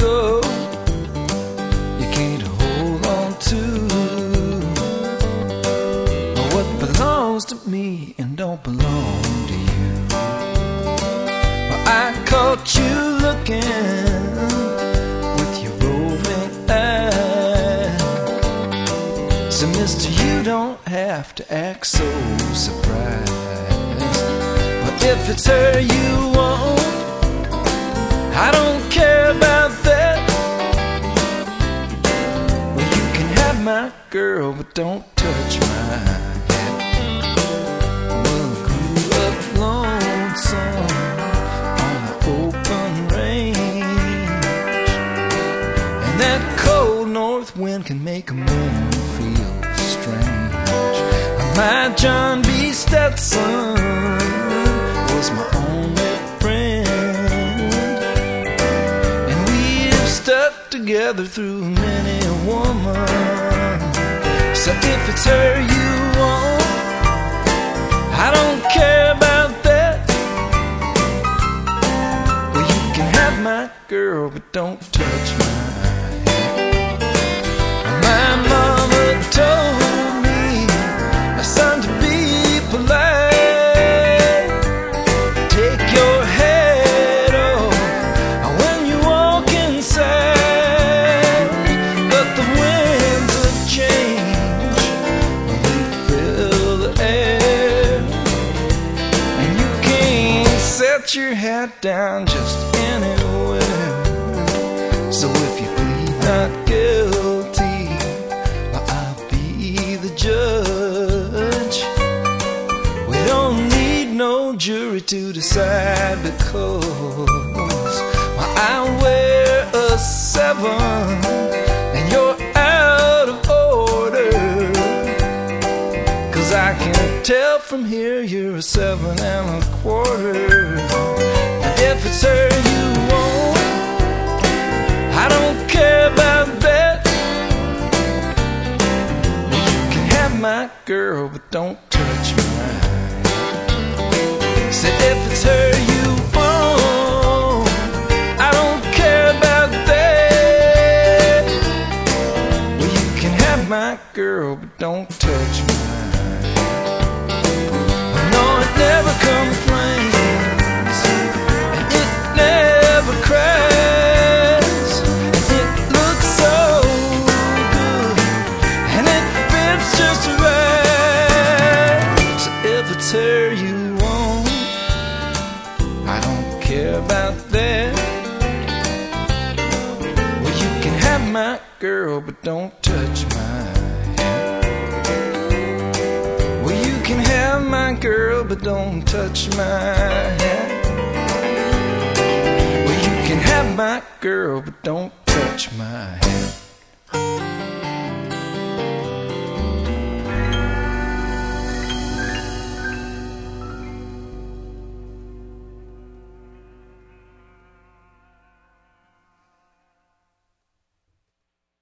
go, you can't hold on to what belongs to me and don't belong to you. Well, I caught you looking with your roving eye. So mister, you don't have to act so surprised. But if it's her you want, I don't care about that. Well, you can have my girl, but don't touch my hat. Well, I grew up lonesome on the open range, and that cold north wind can make a man feel strange. My John B. Stetson was my only friend, and we've stuck together through many a woman. So if it's her you want, I don't care about that. Well, you can have my girl, but don't touch my head. My mama told me, son, to be polite, take your head off when you walk inside. But the winds of change, they fill the air, and you can't set your hat down just anywhere. So if you plead not guilty, I'll be the judge. We don't need no jury to decide, because I wear a 7 and you're out of order. 'Cause I can tell from here you're a 7 1/4. And if it's her you want, I don't care about that. You can have my girl, but don't touch my head. Said if it's her you want, I don't care about that. Well, you can have my girl, but don't touch my head. No, it never complains, and it never cries. It looks so good, and it fits just right. So if it's her you want, I don't care about that. Well, you can have my girl, but don't touch my head. Well, you can have my girl, but don't touch my head. Well, you can have my girl, but don't touch my head.